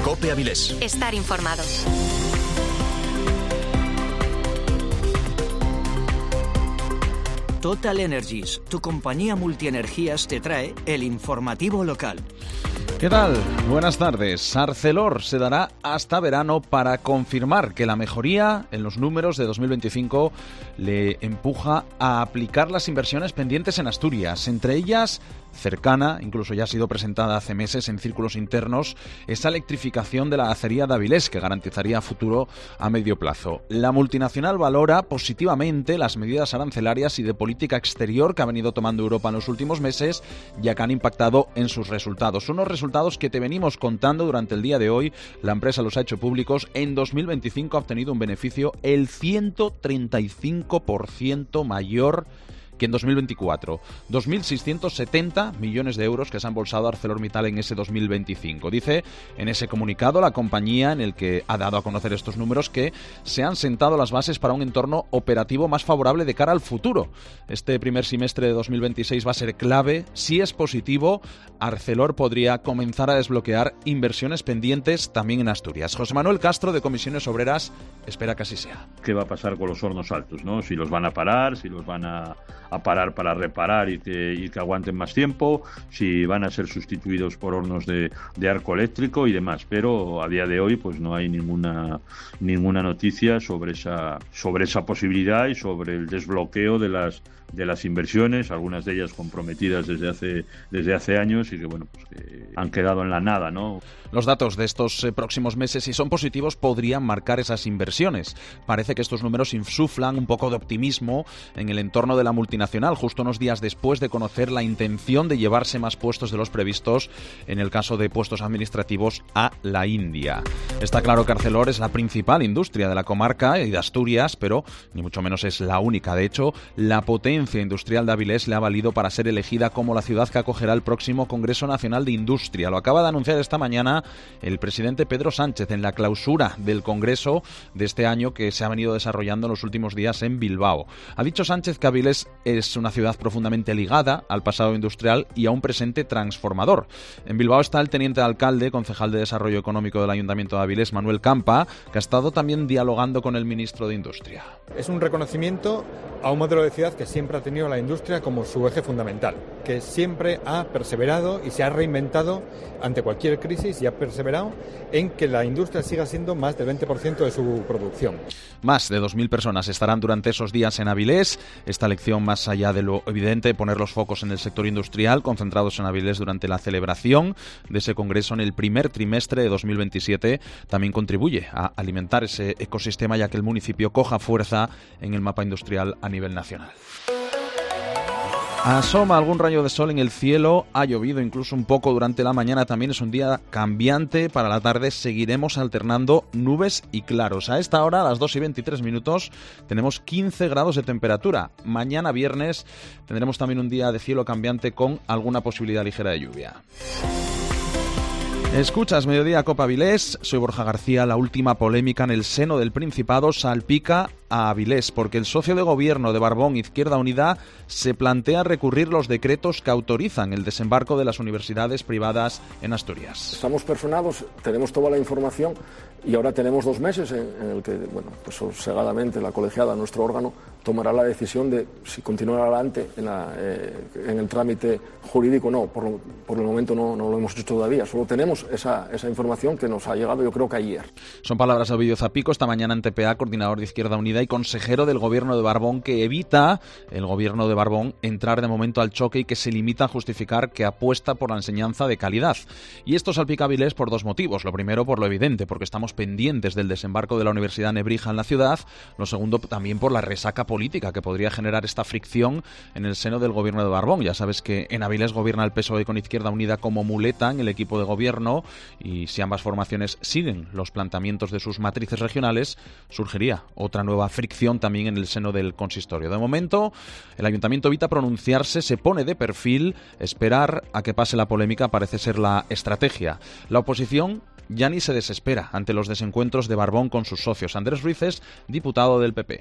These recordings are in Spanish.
COPE Avilés. Estar informado. Total Energies, tu compañía multienergías, te trae el informativo local. ¿Qué tal? Buenas tardes. Arcelor se dará hasta verano para confirmar que la mejoría en los números de 2025 le empuja a aplicar las inversiones pendientes en Asturias, entre ellas cercana, incluso ya ha sido presentada hace meses en círculos internos, esa electrificación de la acería de Avilés que garantizaría futuro a medio plazo. La multinacional valora positivamente las medidas arancelarias y de política exterior que ha venido tomando Europa en los últimos meses, ya que han impactado en sus resultados. Unos resultados que te venimos contando durante el día de hoy. La empresa los ha hecho públicos. En 2025 ha obtenido un beneficio el 135% mayor que en 2024. 2.670 millones de euros que se han embolsado ArcelorMittal en ese 2025. Dice en ese comunicado la compañía, en el que ha dado a conocer estos números, que se han sentado las bases para un entorno operativo más favorable de cara al futuro. Este primer semestre de 2026 va a ser clave. Si es positivo, Arcelor podría comenzar a desbloquear inversiones pendientes también en Asturias. José Manuel Castro, de Comisiones Obreras, espera que así sea. ¿Qué va a pasar con los hornos altos, ¿no? Si los van a parar, si los van a parar para reparar y que aguanten más tiempo, si van a ser sustituidos por hornos de arco eléctrico y demás. Pero a día de hoy pues no hay ninguna noticia sobre esa posibilidad y sobre el desbloqueo de las inversiones, algunas de ellas comprometidas desde hace años y que bueno, pues que han quedado en la nada, ¿no? Los datos de estos próximos meses, si son positivos, podrían marcar esas inversiones. Parece que estos números insuflan un poco de optimismo en el entorno de la multinacional, justo unos días después de conocer la intención de llevarse más puestos de los previstos, en el caso de puestos administrativos, a la India. Está claro que Arcelor es la principal industria de la comarca y de Asturias, pero ni mucho menos es la única. De hecho, la potencia industrial de Avilés le ha valido para ser elegida como la ciudad que acogerá el próximo Congreso Nacional de Industria. Lo acaba de anunciar esta mañana el presidente Pedro Sánchez en la clausura del Congreso de este año que se ha venido desarrollando en los últimos días en Bilbao. Ha dicho Sánchez que Avilés es una ciudad profundamente ligada al pasado industrial y a un presente transformador. En Bilbao está el teniente de alcalde, concejal de Desarrollo Económico del Ayuntamiento de Avilés, Manuel Campa, que ha estado también dialogando con el ministro de Industria. Es un reconocimiento a un modelo de ciudad que siempre ha tenido la industria como su eje fundamental, que siempre ha perseverado y se ha reinventado ante cualquier crisis y ha perseverado en que la industria siga siendo más del 20% de su producción. Más de 2.000 personas estarán durante esos días en Avilés. Esta lección, más allá de lo evidente, poner los focos en el sector industrial, concentrados en Avilés durante la celebración de ese congreso en el primer trimestre de 2027, también contribuye a alimentar ese ecosistema, ya que el municipio coja fuerza en el mapa industrial a nivel nacional. Asoma algún rayo de sol en el cielo, ha llovido incluso un poco durante la mañana, también es un día cambiante. Para la tarde seguiremos alternando nubes y claros. A esta hora, a las 2:23, tenemos 15 grados de temperatura. Mañana viernes tendremos también un día de cielo cambiante con alguna posibilidad ligera de lluvia. Escuchas Mediodía Cope Avilés, soy Borja García. La última polémica en el seno del Principado salpica a Avilés, porque el socio de gobierno de Barbón, Izquierda Unida, se plantea recurrir los decretos que autorizan el desembarco de las universidades privadas en Asturias. Estamos personados, tenemos toda la información y ahora tenemos 2 meses en el que, bueno, pues sosegadamente la colegiada, nuestro órgano, tomará la decisión de si continuar adelante en el trámite jurídico o no. Por el momento no lo hemos hecho todavía, solo tenemos esa información que nos ha llegado yo creo que ayer. Son palabras de Ovidio Zapico esta mañana en TPA, coordinador de Izquierda Unida y consejero del gobierno de Barbón, que evita el gobierno de Barbón entrar de momento al choque y que se limita a justificar que apuesta por la enseñanza de calidad. Y esto salpica a Avilés por 2 motivos. Lo primero, por lo evidente, porque estamos pendientes del desembarco de la Universidad Nebrija en la ciudad. Lo segundo, también por la resaca política que podría generar esta fricción en el seno del gobierno de Barbón. Ya sabes que en Avilés gobierna el PSOE con Izquierda Unida como muleta en el equipo de gobierno, y si ambas formaciones siguen los planteamientos de sus matrices regionales, surgiría otra nueva fricción también en el seno del consistorio. De momento, el Ayuntamiento evita pronunciarse, se pone de perfil. Esperar a que pase la polémica parece ser la estrategia. La oposición ya ni se desespera ante los desencuentros de Barbón con sus socios. Andrés Ruiz es diputado del PP.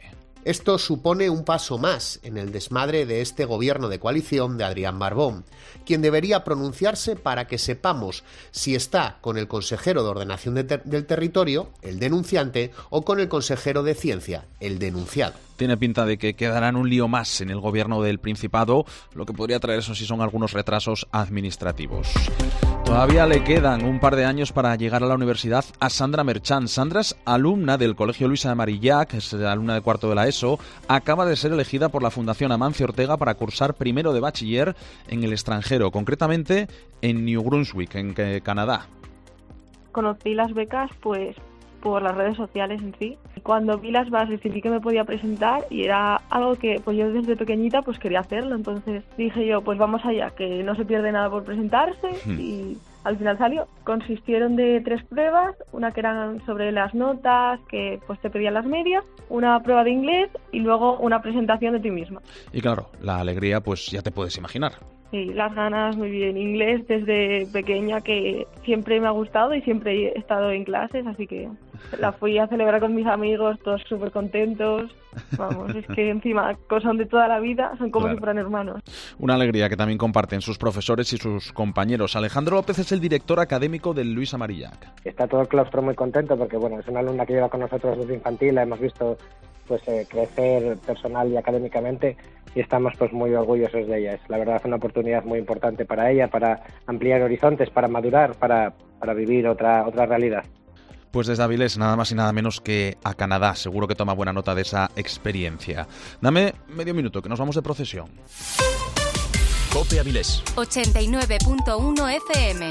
Esto supone un paso más en el desmadre de este gobierno de coalición de Adrián Barbón, quien debería pronunciarse para que sepamos si está con el consejero de Ordenación del Territorio, el denunciante, o con el consejero de Ciencia, el denunciado. Tiene pinta de que quedará en un lío más en el gobierno del Principado, lo que podría traer, eso sí, son algunos retrasos administrativos. Todavía le quedan un par de años para llegar a la universidad a Sandra Merchant. Sandra es alumna del Colegio Luisa de Marillac, es alumna de cuarto de la ESO. Acaba de ser elegida por la Fundación Amancio Ortega para cursar primero de bachiller en el extranjero, concretamente en New Brunswick, en Canadá. Conocí las becas pues por las redes sociales en sí. Cuando vi las bases y vi que me podía presentar, y era algo que pues yo desde pequeñita pues quería hacerlo, entonces dije yo, pues vamos allá, que no se pierde nada por presentarse. Y al final salió. Consistieron de 3 pruebas, una que eran sobre las notas, que pues te pedían las medias, una prueba de inglés y luego una presentación de ti misma. Y claro, la alegría pues ya te puedes imaginar. Sí, las ganas, muy bien. Inglés desde pequeña, que siempre me ha gustado y siempre he estado en clases, así que la fui a celebrar con mis amigos, todos súper contentos. Vamos, es que encima, son de toda la vida, son como si fueran hermanos. Una alegría que también comparten sus profesores y sus compañeros. Alejandro López es el director académico del Luisa Marillac. Está todo el claustro muy contento porque, bueno, es una alumna que lleva con nosotros desde infantil, la hemos visto pues crecer personal y académicamente, y estamos pues muy orgullosos de ella. Es la verdad una oportunidad muy importante para ella, para ampliar horizontes, para madurar, para vivir otra realidad. Pues desde Avilés, nada más y nada menos que a Canadá. Seguro que toma buena nota de esa experiencia. Dame medio minuto, que nos vamos de procesión. COPE Avilés 89.1 FM.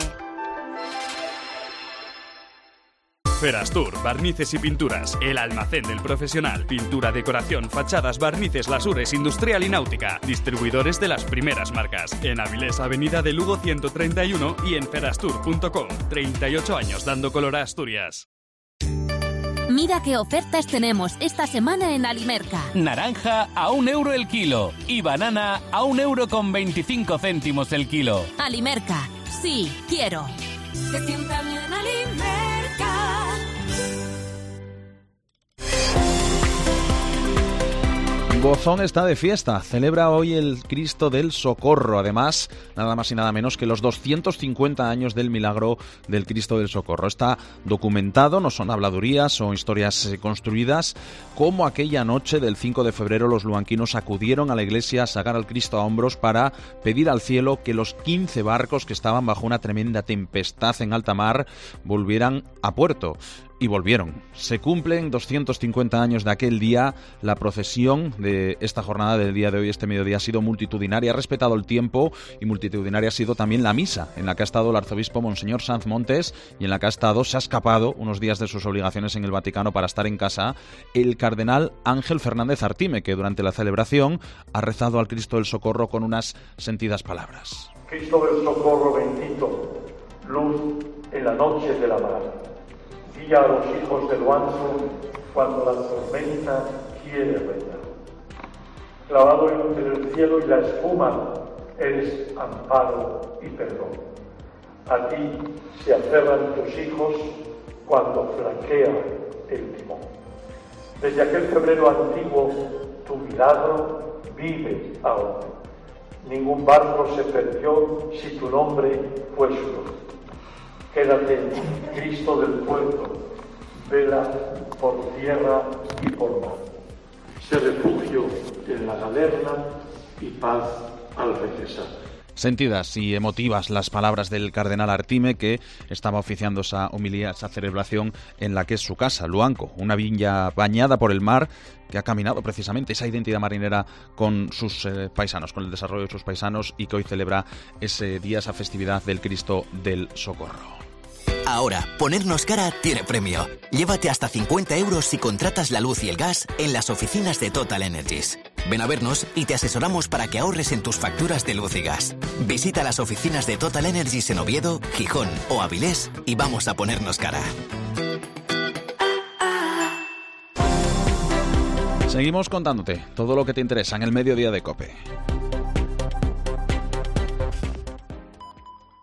Ferastur, barnices y pinturas. El almacén del profesional. Pintura, decoración, fachadas, barnices, lasures, industrial y náutica. Distribuidores de las primeras marcas. En Avilés, Avenida de Lugo 131 y en ferastur.com. 38 años dando color a Asturias. Mira qué ofertas tenemos esta semana en Alimerca. Naranja a €1 el kilo y banana a €1,25 el kilo. Alimerca, sí, quiero. Te sienta bien Alimerca. Bozón está de fiesta, celebra hoy el Cristo del Socorro, además, nada más y nada menos que los 250 años del milagro del Cristo del Socorro. Está documentado, no son habladurías o historias construidas, como aquella noche del 5 de febrero los luanquinos acudieron a la iglesia a sacar al Cristo a hombros para pedir al cielo que los 15 barcos que estaban bajo una tremenda tempestad en alta mar volvieran a puerto. Y volvieron. Se cumplen 250 años de aquel día. La procesión de esta jornada del día de hoy, este mediodía, ha sido multitudinaria, ha respetado el tiempo, y multitudinaria ha sido también la misa, en la que ha estado el arzobispo Monseñor Sanz Montes, y en la que se ha escapado unos días de sus obligaciones en el Vaticano para estar en casa, el cardenal Ángel Fernández Artime, que durante la celebración ha rezado al Cristo del Socorro con unas sentidas palabras. Cristo del Socorro bendito, luz en la noche de la mar. Guía a los hijos del Luanzo cuando la tormenta quiere reinar. Clavado entre el cielo y la espuma, eres amparo y perdón. A ti se aferran tus hijos cuando flaquea el timón. Desde aquel febrero antiguo, tu milagro vive ahora. Ningún barco se perdió si tu nombre fue su luz. Quédate, Cristo del puerto, vela por tierra y por mar. Sé refugio en la galerna y paz al regresar. Sentidas y emotivas las palabras del cardenal Artime, que estaba oficiando esa homilía, esa celebración en la que es su casa, Luanco, una villa bañada por el mar, que ha caminado precisamente esa identidad marinera con sus paisanos, con el desarrollo de sus paisanos, y que hoy celebra ese día, esa festividad del Cristo del Socorro. Ahora, ponernos cara tiene premio. Llévate hasta 50 € si contratas la luz y el gas en las oficinas de Total Energies. Ven a vernos y te asesoramos para que ahorres en tus facturas de luz y gas. Visita las oficinas de Total Energies en Oviedo, Gijón o Avilés y vamos a ponernos cara. Seguimos contándote todo lo que te interesa en el mediodía de COPE.